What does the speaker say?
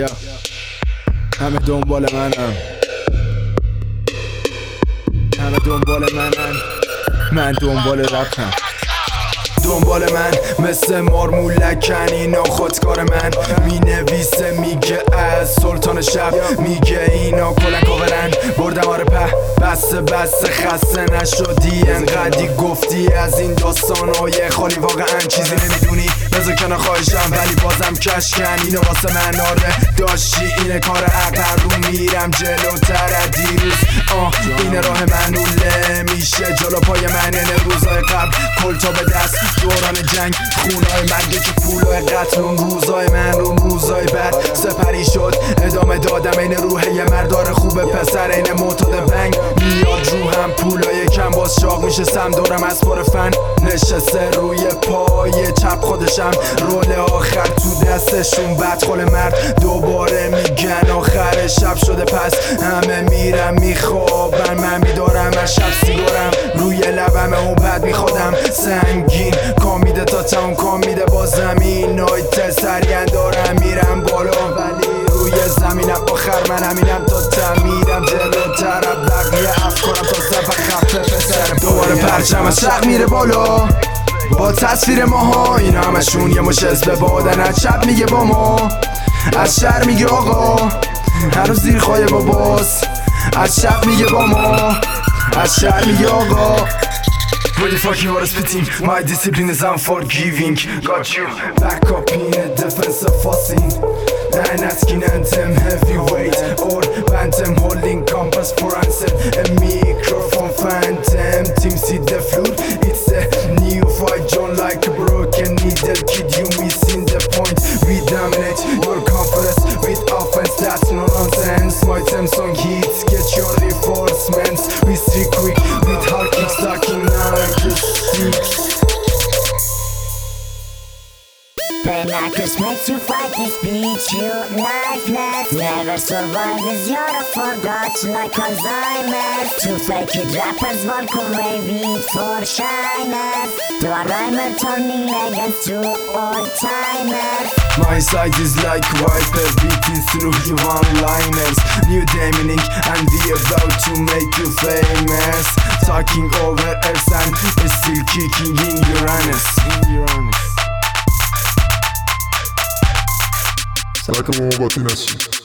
یا همه دنبال منم، همه دنبال منن، من دنبال رپم. دنبال من مثل مارمولکن، اینا خودکار من می نویسه، میگه از سلطان شب، میگه اینا کلن کاورن. بردم آره بسته خسته نشدی انقدی گفتی از این داستانای خالی، واقعا چیزی نمیدونی بذار کنار خواهشم، ولی بازم کشکن. اینو واسه من آره داشتی، اینه کار عقل رو میرم جلوتر دیروز. اینه راه منوله میشه جلو پای من، اینه روزای قبل کلتا به دست، دوران جنگ خونای مرگه که پولای قتل. اون روزای من اون روزای بعد سپری شد، ادامه دادم این روحه یه مردار خوبه، پسر این معتاد بنگ میاد رو هم پولای کم، باز شاق میشه سم دورم از پر فن، نشسته روی پای چپ خودشم، رول آخر تو دستشون، بدخل مرد دوباره میگن آخر شب شده، پس همه میرم میخوابن، من میدارم از شب سیگارم روی لبم، اون بعد میخوادم سنگین کام میده تا تاون کام میده با زمین، نایت سریعن دارم میرم بالا، ولی روی زمینم آخر من همینم تا تمیرم جلوتر، بقیه افکارم تا سفر خفه پسرم، دوباره پرچم از شق میره بالا با تصویر ماها، این همشون یه مش حزب بادن، از شب میگه با ما، از شهر میگه آقا هنوز زیر خواهی باباست، از شب میگه با ما، از شهر میگه آقا. Really fucking hard spitting, my discipline is unforgiving. Got you back up in a defense of fussing. Then asking anthem heavyweight or phantom holding compass for answer. A microphone phantom, team see the floor. It's a new fight, John like a broken needle. Kid, you missing the point. We dominate your conference with offense, that's no nonsense. My theme song hits, get your reinforcements. We stick quick with hard kicks, stacking Playmakers makes you fight this beat, you lifeless. Never survive this, you're a forgot like Alzheimer's. Two fake it rappers walk away with for shyness. To a rhymer turning legends to old-timers. My side is like wiper beating through you one-liners. New Dominic and we about to make you famous. Talking over earth and still kicking in Uranus. Será que eu vou bater nessa?